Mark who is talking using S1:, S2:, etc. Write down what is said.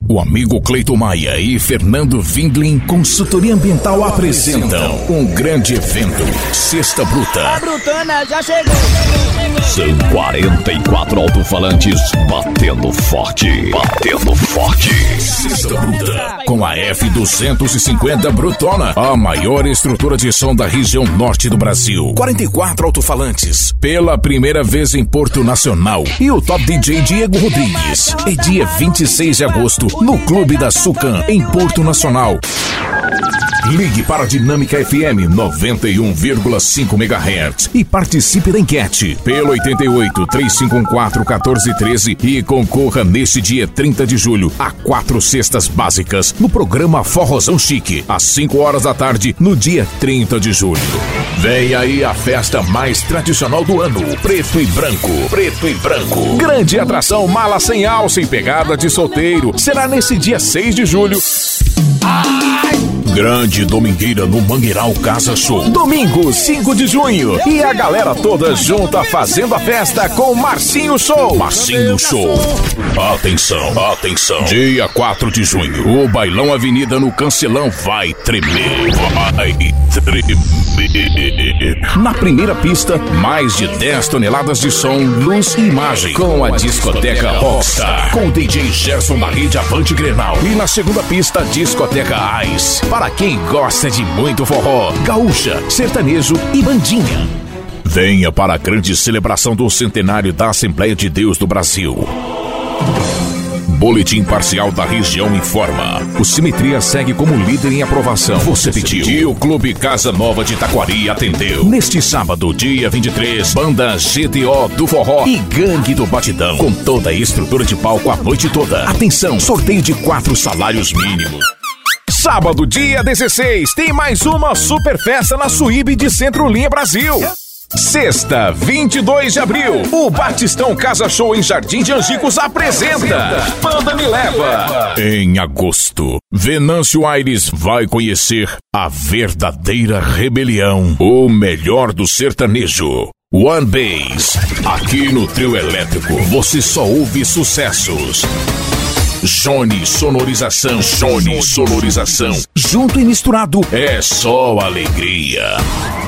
S1: O amigo Cleiton Maia e Fernando Windlin, consultoria ambiental, apresentam um grande evento, Sexta Bruta.
S2: A Brutana já chegou.
S1: São 44 alto-falantes batendo forte. Sexta Bruta, com a F250 Brutona, a maior estrutura de som da região norte do Brasil. 44 alto-falantes, pela primeira vez em Porto Nacional. E o top DJ Diego Rodrigues. É dia 26 de agosto, no Clube da Sucan, em Porto Nacional. Ligue para a Dinâmica FM 91,5 MHz e participe da enquete pelo 88-3514-1413 e concorra neste dia 30 de julho a 4 cestas básicas no programa Forrozão Chique, às 5 horas da tarde, no dia 30 de julho. Vem aí a festa mais tradicional do ano, Preto e Branco. Grande atração, mala sem alça e pegada de solteiro. Será nesse dia 6 de julho. Grande domingueira no Mangueiral Casa Show. Domingo, 5 de junho. E a galera toda junta fazendo a festa com Marcinho Show. Atenção. Dia 4 de junho, o Bailão Avenida no Cancelão vai tremer. Na primeira pista, mais de 10 toneladas de som, luz e imagem. Com a discoteca Rockstar, com o DJ Gerson da rede Avante Grenal. E na segunda pista, discoteca Ice. Para quem gosta de muito forró, gaúcha, sertanejo e bandinha. Venha para a grande celebração do centenário da Assembleia de Deus do Brasil. Boletim Parcial da Região informa. O Simetria segue como líder em aprovação. Você pediu. E o Clube Casa Nova de Taquari atendeu. Neste sábado, dia 23, banda GTO do Forró e Gangue do Batidão. Com toda a estrutura de palco a noite toda. Atenção, sorteio de 4 salários mínimos. Sábado, dia 16, tem mais uma super festa na Suíbe de Centro-Linha Brasil. Sexta, 22 de abril, o Batistão Casa Show em Jardim de Angicos apresenta Banda Me Leva. Em agosto, Venâncio Aires vai conhecer a verdadeira rebelião, o melhor do sertanejo. One Bass, aqui no Trio Elétrico, você só ouve sucessos. Johnny Sonorização, junto e misturado, é só alegria.